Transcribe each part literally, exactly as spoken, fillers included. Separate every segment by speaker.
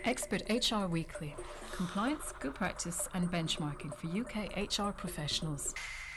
Speaker 1: Expert H R Weekly. Compliance, good practice and benchmarking for U K H R professionals.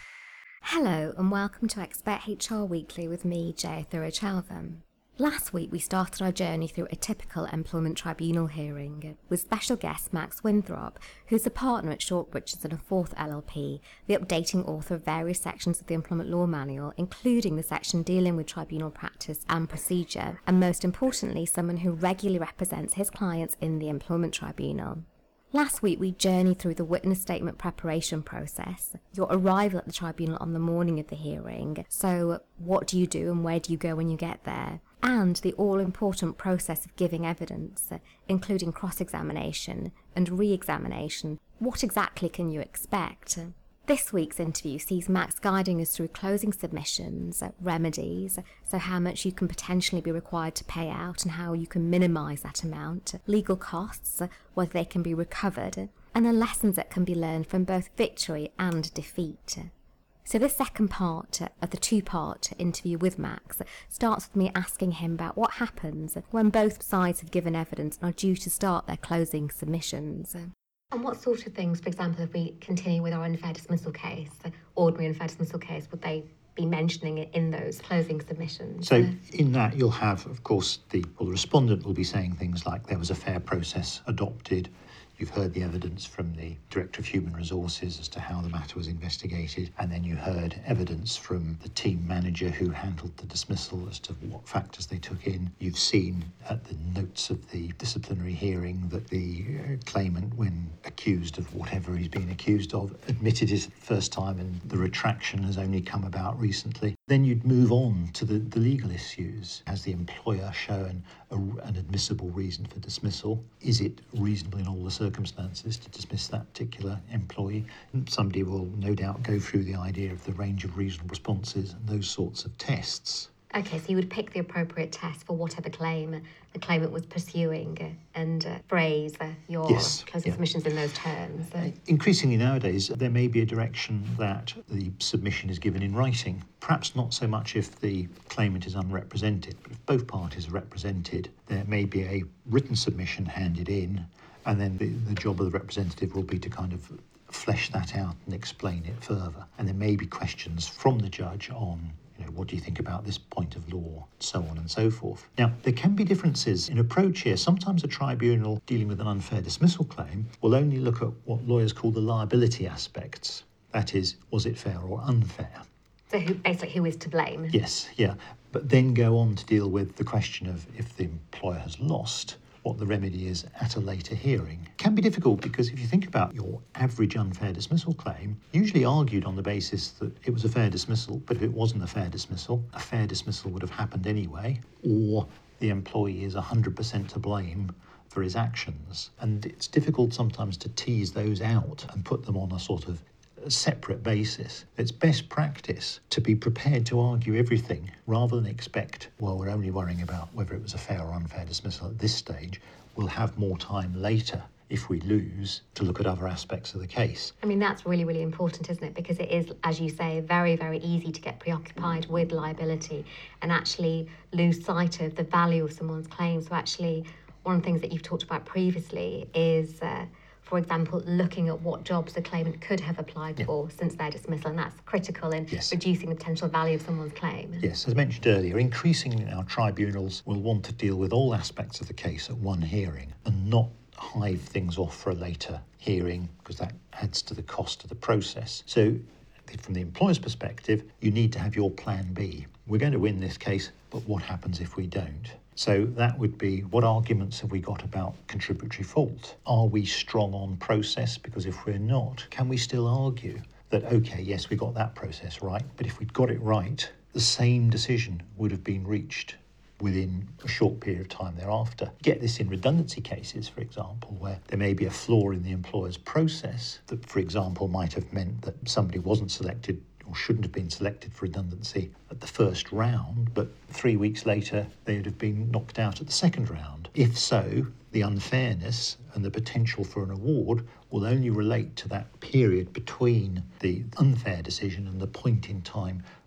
Speaker 2: Hello and welcome to Expert H R Weekly with me, Jaya Thurachalvam. Last week we started our journey through a typical employment tribunal hearing with special guest Max Winthrop, who's a partner at Shortbridges and a fourth L L P, the updating author of various sections of the Employment Law Manual, including the section dealing with tribunal practice and procedure, and most importantly, someone who regularly represents his clients in the employment tribunal. Last week we journeyed through the witness statement preparation process, your arrival at the tribunal on the morning of the hearing, so what do you do and where do you go when you get there, and the all-important process of giving evidence, including cross-examination and re-examination. What exactly can you expect? This week's interview sees Max guiding us through closing submissions, remedies, so how much you can potentially be required to pay out and how you can minimise that amount, legal costs, whether they can be recovered, and the lessons that can be learned from both victory and defeat. So this second part of the two-part interview with Max starts with me asking him about what happens when both sides have given evidence and are due to start their closing submissions. And what sort of things, for example, if we continue with our unfair dismissal case, the ordinary unfair dismissal case, would they be mentioning it in those closing submissions?
Speaker 3: So in that you'll have, of course, the, well, the respondent will be saying things like there was a fair process adopted. You've heard the evidence from the Director of Human Resources as to how the matter was investigated, and then you heard evidence from the team manager who handled the dismissal as to what factors they took in. You've seen at the notes of the disciplinary hearing that the uh, claimant, when accused of whatever he's been accused of, admitted it the first time, and the retraction has only come about recently. Then you'd move on to the, the legal issues. Has the employer shown a, an admissible reason for dismissal? Is it reasonable in all the circumstances to dismiss that particular employee? And somebody will no doubt go through the idea of the range of reasonable responses and those sorts of tests.
Speaker 2: Okay, so you would pick the appropriate test for whatever claim the claimant was pursuing and uh, phrase uh, your
Speaker 3: yes,
Speaker 2: closing
Speaker 3: yeah.
Speaker 2: submissions in those terms. Uh,
Speaker 3: Increasingly nowadays, there may be a direction that the submission is given in writing. Perhaps not so much if the claimant is unrepresented, but if both parties are represented, there may be a written submission handed in, and then the, the job of the representative will be to kind of flesh that out and explain it further. And there may be questions from the judge on, you know, what do you think about this point of law, so on and so forth. Now, there can be differences in approach here. Sometimes a tribunal dealing with an unfair dismissal claim will only look at what lawyers call the liability aspects. That is, was it fair or unfair?
Speaker 2: So who, basically who is to blame?
Speaker 3: Yes, yeah. But then go on to deal with the question of if the employer has lost, what the remedy is at a later hearing. It can be difficult because if you think about your average unfair dismissal claim, usually argued on the basis that it was a fair dismissal, but if it wasn't a fair dismissal, a fair dismissal would have happened anyway, or the employee is one hundred percent to blame for his actions. And it's difficult sometimes to tease those out and put them on a sort of a separate basis. It's best practice to be prepared to argue everything rather than expect, well, we're only worrying about whether it was a fair or unfair dismissal at this stage. We'll have more time later, if we lose, to look at other aspects of the case.
Speaker 2: I mean, that's really, really important, isn't it? Because it is, as you say, very, very easy to get preoccupied with liability and actually lose sight of the value of someone's claim. So actually, one of the things that you've talked about previously is uh, for example, looking at what jobs the claimant could have applied yeah. for since their dismissal, and that's critical in yes. reducing the potential value of someone's claim.
Speaker 3: Yes, as mentioned earlier, increasingly our tribunals will want to deal with all aspects of the case at one hearing and not hive things off for a later hearing, because that adds to the cost of the process. So from the employer's perspective, you need to have your plan B. We're going to win this case, but what happens if we don't? So that would be, what arguments have we got about contributory fault? Are we strong on process? Because if we're not, can we still argue that, okay, yes, we got that process right, but if we'd got it right, the same decision would have been reached within a short period of time thereafter. Get this in redundancy cases, for example, where there may be a flaw in the employer's process that, for example, might have meant that somebody wasn't selected or shouldn't have been selected for redundancy at the first round, but three weeks later they would have been knocked out at the second round. If so, the unfairness and the potential for an award will only relate to that period between the unfair decision and the point in time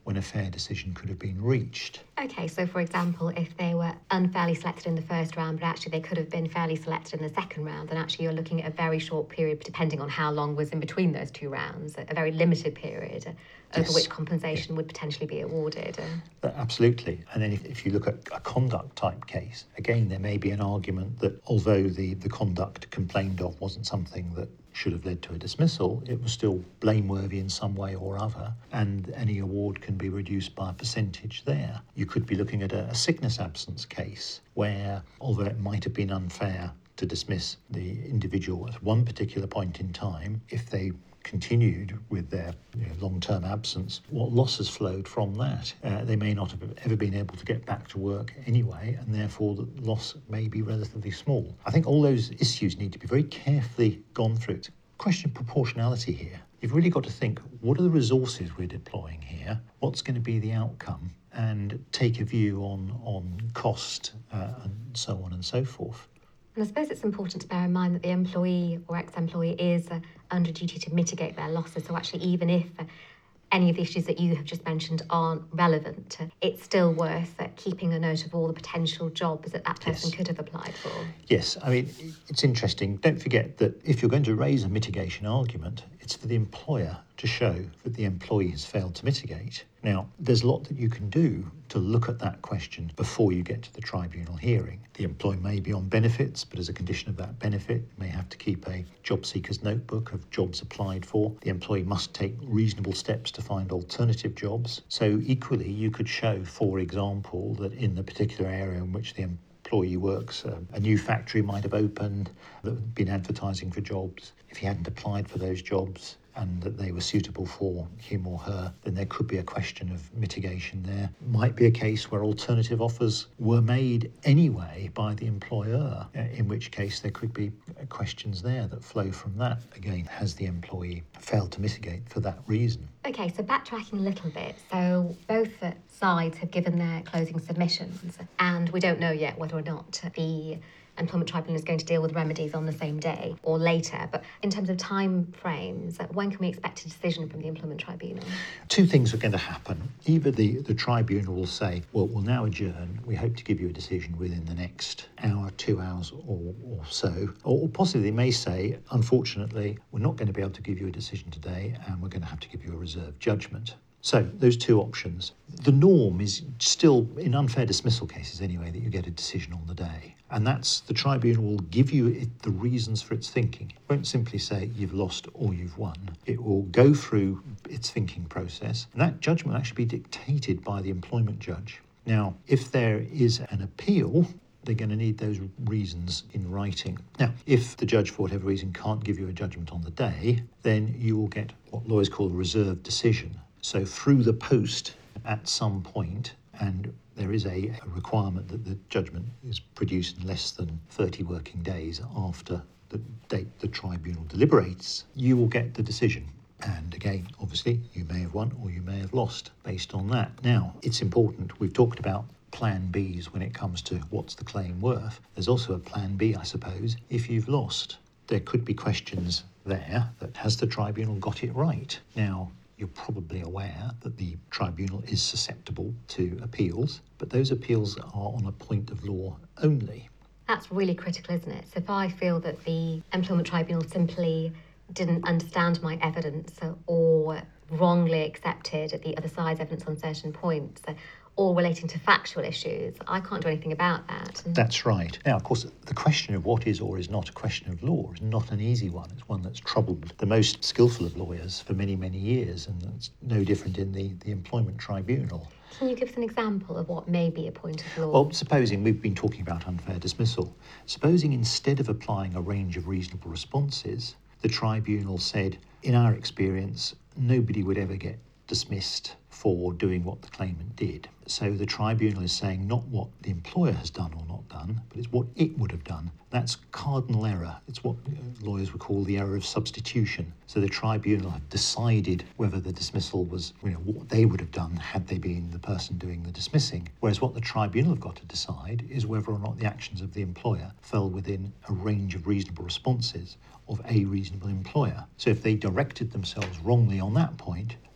Speaker 3: when a fair decision could have been reached.
Speaker 2: Okay, so for example, if they were unfairly selected in the first round, but actually they could have been fairly selected in the second round, then actually you're looking at a very short period, depending on how long was in between those two rounds, a very limited period over
Speaker 3: Yes.
Speaker 2: which compensation yeah. would potentially be awarded.
Speaker 3: Uh, Absolutely. And then if, if you look at a conduct type case, again, there may be an argument that although the, the conduct complained of wasn't something that should have led to a dismissal, it was still blameworthy in some way or other, and any award can be reduced by a percentage there. You could be looking at a, a sickness absence case where, although it might have been unfair to dismiss the individual at one particular point in time, if they continued with their you know, long-term absence, what losses flowed from that? Uh, they may not have ever been able to get back to work anyway, and therefore the loss may be relatively small. I think all those issues need to be very carefully gone through. It's a question of proportionality here. You've really got to think, what are the resources we're deploying here? What's going to be the outcome? And take a view on, on cost uh, and so on and so forth.
Speaker 2: And I suppose it's important to bear in mind that the employee or ex-employee is uh, under duty to mitigate their losses. So actually, even if uh, any of the issues that you have just mentioned aren't relevant, uh, it's still worth uh, keeping a note of all the potential jobs that that person
Speaker 3: Yes.
Speaker 2: could have applied for.
Speaker 3: Yes, I mean, it's interesting. Don't forget that if you're going to raise a mitigation argument, it's for the employer to show that the employee has failed to mitigate. Now, there's a lot that you can do to look at that question before you get to the tribunal hearing. The employee may be on benefits, but as a condition of that benefit, may have to keep a job seeker's notebook of jobs applied for. The employee must take reasonable steps to find alternative jobs. So equally, you could show, for example, that in the particular area in which the employee works, uh, a new factory might have opened that had been advertising for jobs. If he hadn't applied for those jobs and that they were suitable for him or her, then there could be a question of mitigation there. Might be a case where alternative offers were made anyway by the employer, in which case there could be questions there that flow from that. Again, has the employee failed to mitigate for that reason?
Speaker 2: Okay, so backtracking a little bit. So both sides have given their closing submissions, and we don't know yet whether or not the Employment Tribunal is going to deal with remedies on the same day or later. But in terms of time frames, when can we expect a decision from the Employment Tribunal?
Speaker 3: Two things are going to happen. Either the, the tribunal will say, well, we'll now adjourn. We hope to give you a decision within the next hour, two hours or, or so. Or possibly they may say, unfortunately, we're not going to be able to give you a decision today and we're going to have to give you a reserved judgment. So those two options. The norm is still, in unfair dismissal cases anyway, that you get a decision on the day. And that's the tribunal will give you it, the reasons for its thinking. It won't simply say you've lost or you've won. It will go through its thinking process, and that judgment will actually be dictated by the employment judge. Now, if there is an appeal, they're going to need those reasons in writing. Now, if the judge, for whatever reason, can't give you a judgment on the day, then you will get what lawyers call a reserved decision. So through the post at some point, and there is a, a requirement that the judgment is produced in less than thirty working days after the date the tribunal deliberates, you will get the decision. And again, obviously, you may have won or you may have lost based on that. Now, it's important, we've talked about plan Bs when it comes to what's the claim worth. There's also a plan B, I suppose, if you've lost. There could be questions there that has the tribunal got it right? Now, you're probably aware that the tribunal is susceptible to appeals, but those appeals are on a point of law only.
Speaker 2: That's really critical, isn't it? So if I feel that the Employment Tribunal simply didn't understand my evidence or wrongly accepted the other side's evidence on certain points, or relating to factual issues, I can't do anything about that.
Speaker 3: That's right. Now, of course, the question of what is or is not a question of law is not an easy one. It's one that's troubled the most skillful of lawyers for many, many years, and it's no different in the, the Employment Tribunal.
Speaker 2: Can you give us an example of what may be a point of law?
Speaker 3: Well, supposing, we've been talking about unfair dismissal, supposing instead of applying a range of reasonable responses, the tribunal said, in our experience, nobody would ever get dismissed for doing what the claimant did. So the tribunal is saying not what the employer has done or not done, but it's what it would have done. That's cardinal error. It's what lawyers would call the error of substitution. So the tribunal have decided whether the dismissal was, you know, what they would have done had they been the person doing the dismissing. Whereas what the tribunal have got to decide is whether or not the actions of the employer fell within a range of reasonable responses of a reasonable employer. So if they directed themselves wrongly on that point,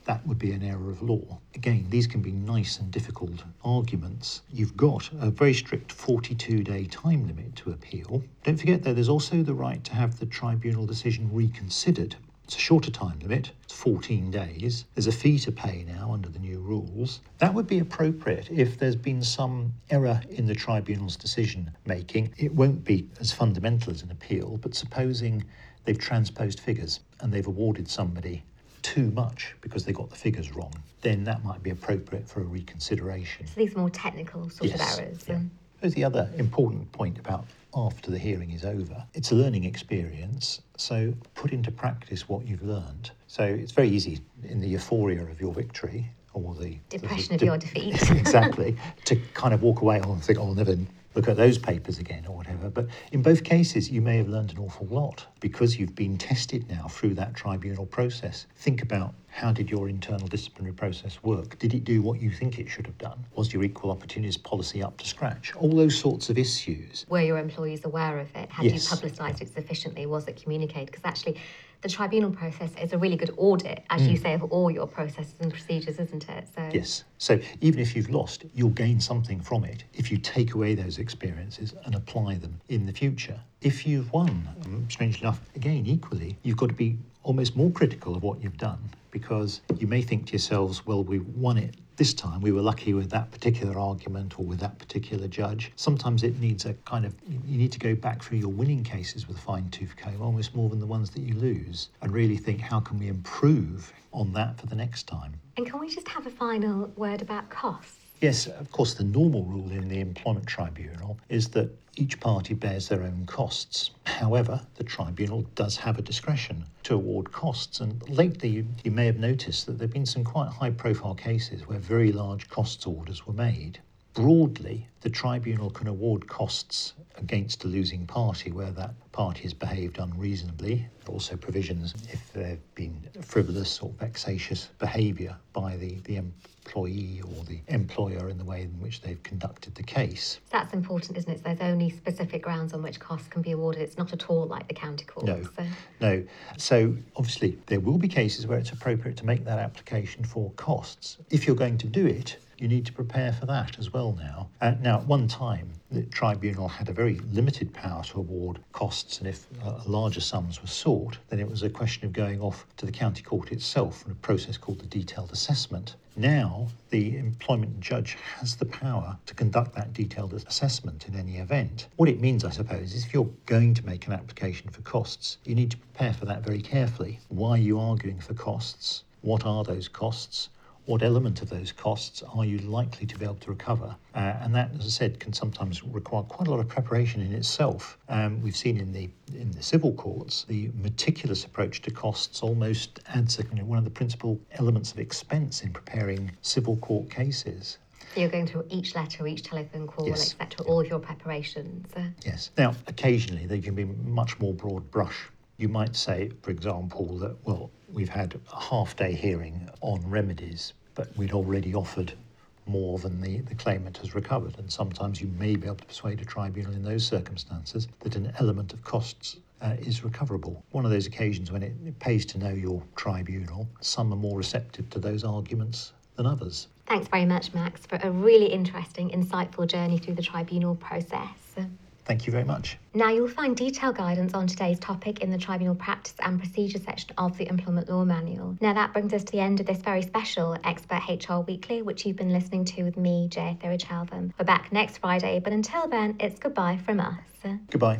Speaker 3: that would be an error of law. Again, these can be nice and difficult arguments. You've got a very strict forty-two day time limit to appeal. Don't forget, though, there's also the right to have the tribunal decision reconsidered. It's a shorter time limit, it's fourteen days. There's a fee to pay now under the new rules. That would be appropriate if there's been some error in the tribunal's decision making. It won't be as fundamental as an appeal, but supposing they've transposed figures and they've awarded somebody too much because they got the figures wrong, then that might be appropriate for a reconsideration.
Speaker 2: So these are more technical sort
Speaker 3: Yes,
Speaker 2: of errors.
Speaker 3: yeah.
Speaker 2: um,
Speaker 3: There's the other important point about after the hearing is over. It's a learning experience, so put into practice what you've learned. So it's very easy in the euphoria of your victory or the
Speaker 2: Depression
Speaker 3: the,
Speaker 2: of
Speaker 3: the,
Speaker 2: your defeat.
Speaker 3: exactly, to kind of walk away and think, oh, I'll never look at those papers again or whatever. But in both cases, you may have learned an awful lot because you've been tested now through that tribunal process. Think about, how did your internal disciplinary process work? Did it do what you think it should have done? Was your equal opportunities policy up to scratch? All those sorts of issues.
Speaker 2: Were your employees aware of it? Had
Speaker 3: Yes.
Speaker 2: you publicised it sufficiently? Was it communicated? Because actually, the tribunal process is a really good audit, as you say, of all your processes and procedures, isn't it? So
Speaker 3: Yes. So even if you've lost, you'll gain something from it if you take away those experiences and apply them in the future. If you've won, um, strangely enough, again, equally, you've got to be almost more critical of what you've done, because you may think to yourselves, well, we won it this time, we were lucky with that particular argument or with that particular judge. Sometimes it needs a kind of, you need to go back through your winning cases with a fine-tooth comb, almost more than the ones that you lose, and really think, how can we improve on that for the next time?
Speaker 2: And can we just have a final word about costs?
Speaker 3: Yes, of course, the normal rule in the employment tribunal is that each party bears their own costs. However, the tribunal does have a discretion to award costs, and lately you, you may have noticed that there have been some quite high-profile cases where very large costs orders were made. Broadly, the tribunal can award costs against a losing party where that party has behaved unreasonably. Also provisions if there have been frivolous or vexatious behaviour by the, the employee or the employer in the way in which they've conducted the case.
Speaker 2: That's important, isn't it? So there's only specific grounds on which costs can be awarded. It's not at all like the county court.
Speaker 3: No,
Speaker 2: So.
Speaker 3: no. So obviously there will be cases where it's appropriate to make that application for costs. If you're going to do it, you need to prepare for that as well now. Uh, now, at one time, the tribunal had a very limited power to award costs, and if uh, larger sums were sought, then it was a question of going off to the county court itself in a process called the detailed assessment. Now, the employment judge has the power to conduct that detailed assessment in any event. What it means, I suppose, is if you're going to make an application for costs, you need to prepare for that very carefully. Why are you arguing for costs? What are those costs? What element of those costs are you likely to be able to recover? Uh, and that, as I said, can sometimes require quite a lot of preparation in itself. Um, we've seen in the in the civil courts, the meticulous approach to costs almost adds a, you know, one of the principal elements of expense in preparing civil court cases.
Speaker 2: So you're going through each letter, each telephone call,
Speaker 3: Yes.
Speaker 2: et cetera, all of your preparations. Uh,
Speaker 3: Yes. Now, occasionally they can be much more broad brush. You might say, for example, that, well, we've had a half-day hearing on remedies, but we'd already offered more than the, the claimant has recovered. And sometimes you may be able to persuade a tribunal in those circumstances that an element of costs uh, is recoverable. One of those occasions when it, it pays to know your tribunal. Some are more receptive to those arguments than others.
Speaker 2: Thanks very much, Max, for a really interesting, insightful journey through the tribunal process.
Speaker 3: Thank you very much.
Speaker 2: Now, you'll find detailed guidance on today's topic in the Tribunal Practice and Procedure section of the Employment Law Manual. Now, that brings us to the end of this very special Expert H R Weekly, which you've been listening to with me, Jay Thurichalvam. We're back next Friday, but until then, it's goodbye from us.
Speaker 3: Goodbye.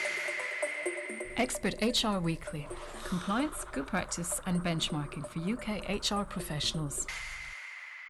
Speaker 1: Expert H R Weekly. Compliance, good practice and benchmarking for U K H R professionals.